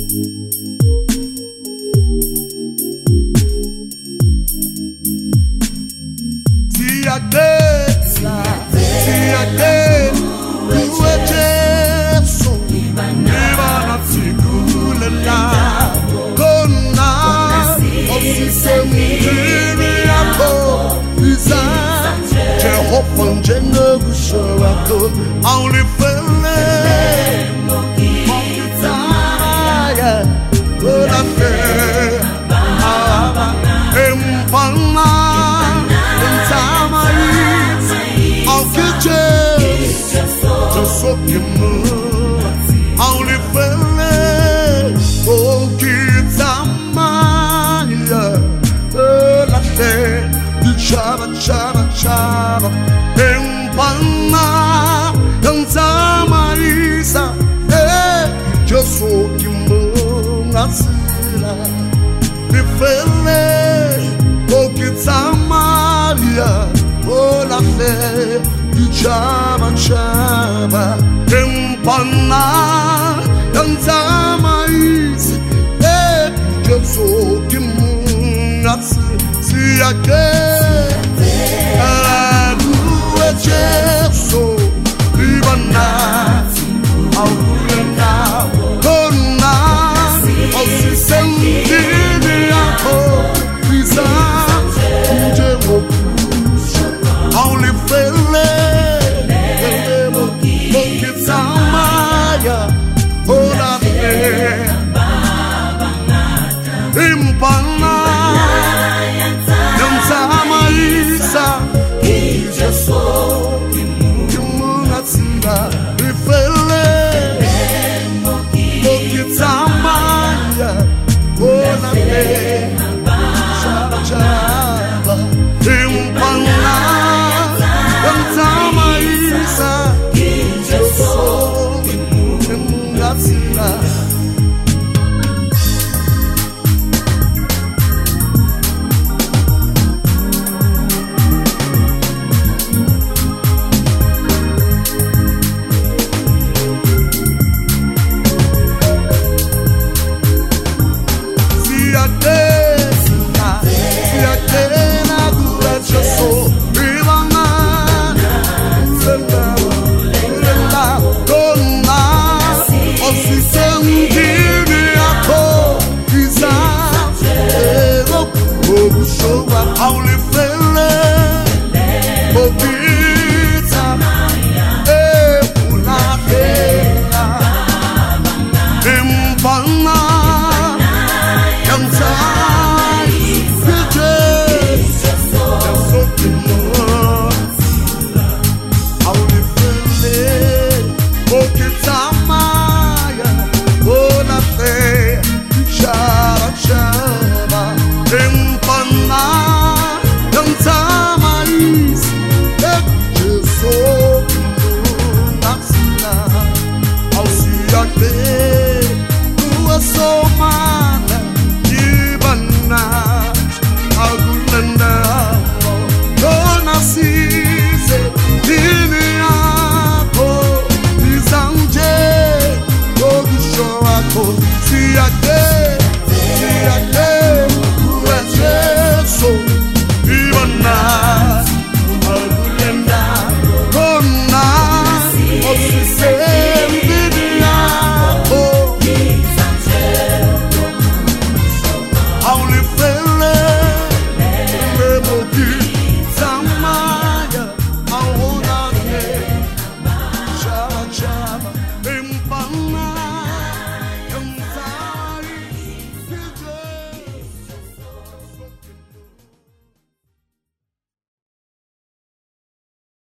Only feeling chaba empana yang sama isa yo so kimungasila bifele okitsamalia ola fe chaba chaba empana yang sama isa yo so kimungasila si again so Ibana Aurena Kona Osi Sendini Ako Pisa Ujemo Only Fele Mokitamaya Ola Fe Impana Yantama Isa Ijaso Ifele Mokitamaya Ola Fe Chaba Impana Yantama Isa Ijaso Kimungasila Only Fele Mokita Unatela Impana Yantai Only Fele Mokita Maya Unatela Chaba Chaba Impana See again.